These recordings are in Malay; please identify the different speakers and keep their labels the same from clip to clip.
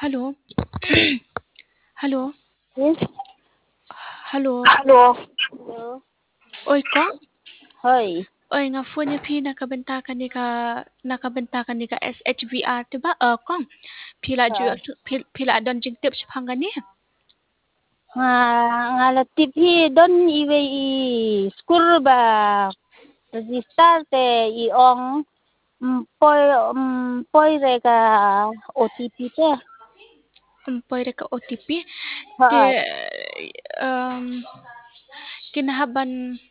Speaker 1: Halo? Halo?
Speaker 2: Yes.
Speaker 1: Halo?
Speaker 2: Hello. Hello.
Speaker 1: Oy, Kong?
Speaker 2: Hoy.
Speaker 1: Oy, nga phone niya pi nakabenta ka ni ka SHVR, diba? Kong,
Speaker 2: Uh,
Speaker 1: pila adon jing tips panggani.
Speaker 2: nga nga TV don iwe I school ba register te iong poi re ka OTP te.
Speaker 1: Pwede ka OTP. Ti,
Speaker 2: Ha.
Speaker 1: um, kinahaban,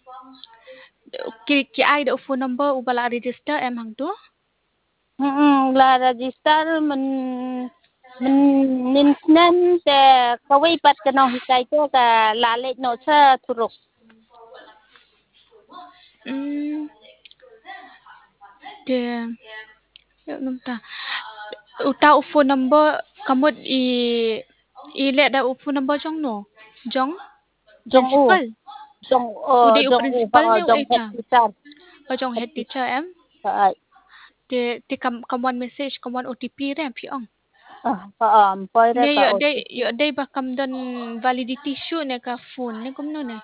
Speaker 1: ki ay da phone number ubala register hang tu?
Speaker 2: La register mình nên te kawai pat ka no hisai te ka lalet no sa turuk.
Speaker 1: Ti, ta. Uta phone number kamot let da phone number jong no? Jong?
Speaker 2: Jong u.
Speaker 1: Principal? Udi
Speaker 2: Jong u
Speaker 1: principal
Speaker 2: ha
Speaker 1: ni
Speaker 2: jong head
Speaker 1: ita.
Speaker 2: teacher.
Speaker 1: Jong head teacher em.
Speaker 2: Ha.
Speaker 1: Ti kamuan message kamuan OTP re piong.
Speaker 2: Poi re
Speaker 1: Ne
Speaker 2: ka
Speaker 1: yo day ba kam don validity issue ne ka phone ne kumno ne.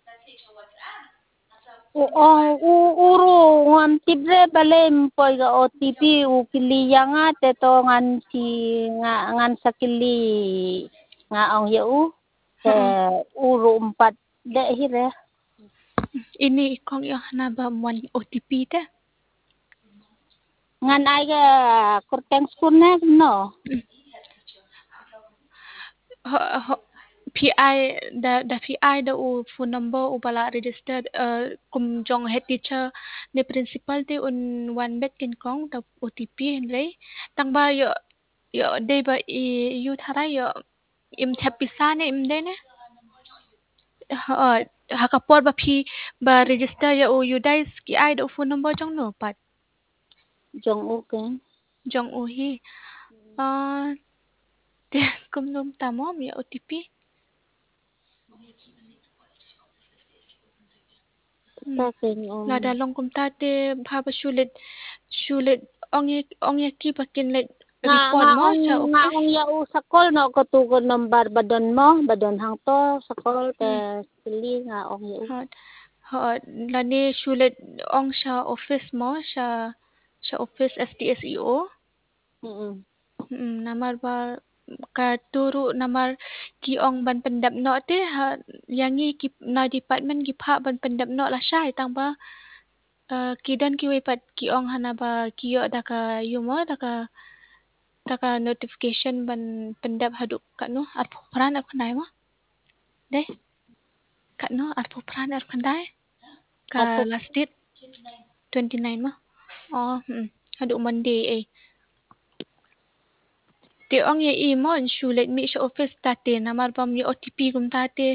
Speaker 2: uro ngam tibre bale mpoi ga OTP ukili yanga teto ngan si ngan sakili nga ong yeu te uro empat de hire
Speaker 1: Ini kong yo na ba muan OTP te.
Speaker 2: ngan ai ga kurteng skune no
Speaker 1: PI da PI da u phone number u bala registered kum jong head teacher ne principal te un one bet kin kong da OTP re tang ba yo day ba yu thara yo im thapisa ne im de ne hakapor ba phi ba register ya u yu dai ki ai da phone number jong no pat
Speaker 2: jong uken
Speaker 1: jong u hi te kum nom tamo mi OTP
Speaker 2: ta ken
Speaker 1: la dalong kum tate bhaba shulet ong ye ki pakin let report mo sa
Speaker 2: nga
Speaker 1: office
Speaker 2: ong yau sakol no ko tu ko number badon mo badon hang to sakol te sili nga ong yau
Speaker 1: ha ha la ni shulet ong sa office mo sa office STSEO namar ba ka turu namar ki ong ban pendap no te ha yangi ki na department ki pha ban pendap no la shay tang ba kidan ki wepat ki ong hana ba kiyo daka yumo daka notification ban pendap haduk kanu at pran at kandai mo deh kanu at pran at kandai ka
Speaker 2: Atuk
Speaker 1: last date 29 mo haduk Monday ti ong ye imo shulet mi sa office tate namar bam ye OTP kum tate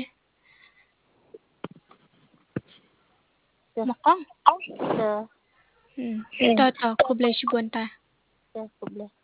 Speaker 1: makong
Speaker 2: ta
Speaker 1: ta kublai shibon ta
Speaker 2: ta kuble